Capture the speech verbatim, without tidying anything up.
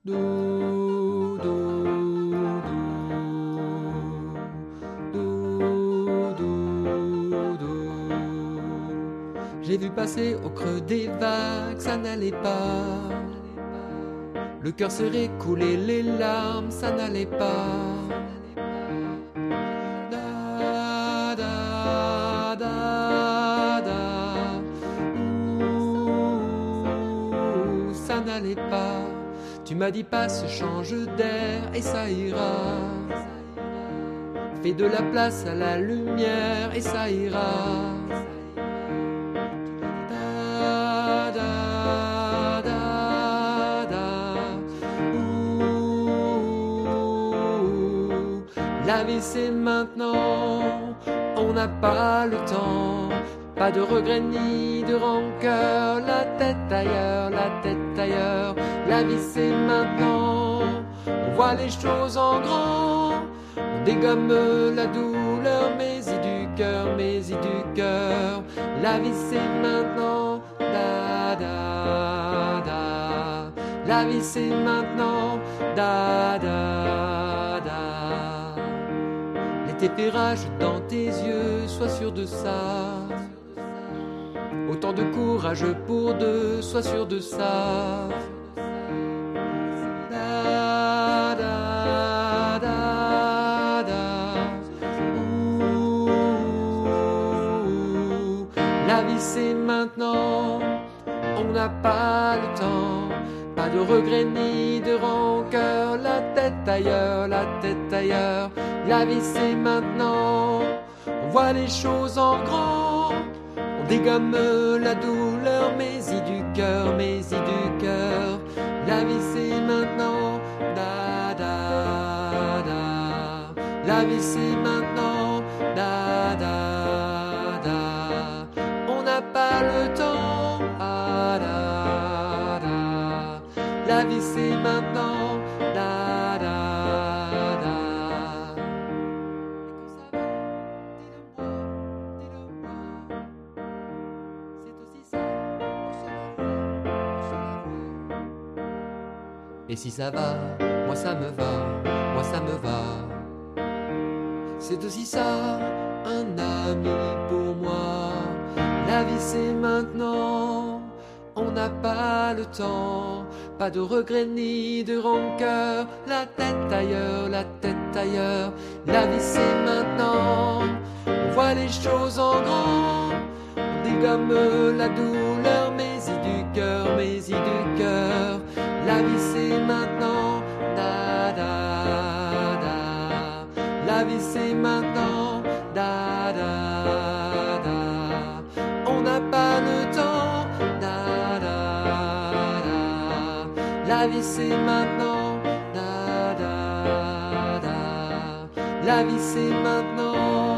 Do, do, do, do, do, do. J'ai vu passer au creux des vagues, ça n'allait pas. Le cœur serré, couler les larmes, ça n'allait pas. Da, da, da, da. Ouh, ça n'allait pas. Tu m'as dit passe, change d'air et ça ira. Fais de la place à la lumière et ça ira. Da, da, da, da. Ouh, la vie c'est maintenant, on n'a pas le temps. Pas de regrets ni de rancœur, la tête ailleurs, la tête ailleurs. La vie c'est maintenant, on voit les choses en grand. On dégomme la douleur, mais y du cœur, mais y du cœur. La vie c'est maintenant, da da da. La vie c'est maintenant, da da da. L'été fait rage dans tes yeux, sois sûr de ça. Autant de courage pour deux, sois sûr de ça. Da, da, da, da. Ouh, la vie c'est maintenant, on n'a pas le temps. Pas de regrets ni de rancœur, la tête ailleurs, la tête ailleurs. La vie c'est maintenant, on voit les choses en grand. On dégomme la douleur, mais y du cœur, mais y du cœur. La vie c'est maintenant, da da da. La vie c'est maintenant, da da da. On n'a pas le temps, ah da da. La vie c'est maintenant, da da da. Et si ça va, moi ça me va, moi ça me va. C'est aussi ça, un ami pour moi. La vie c'est maintenant, on n'a pas le temps. Pas de regrets ni de rancœur, la tête ailleurs, la tête ailleurs. La vie c'est maintenant, on voit les choses en grand. On dégomme la douleur, mais y du cœur, mais y du cœur. La vie c'est maintenant, da da da. La vie c'est maintenant, da da da. On n'a pas le temps, da da da. La vie c'est maintenant, da da da. La vie c'est maintenant.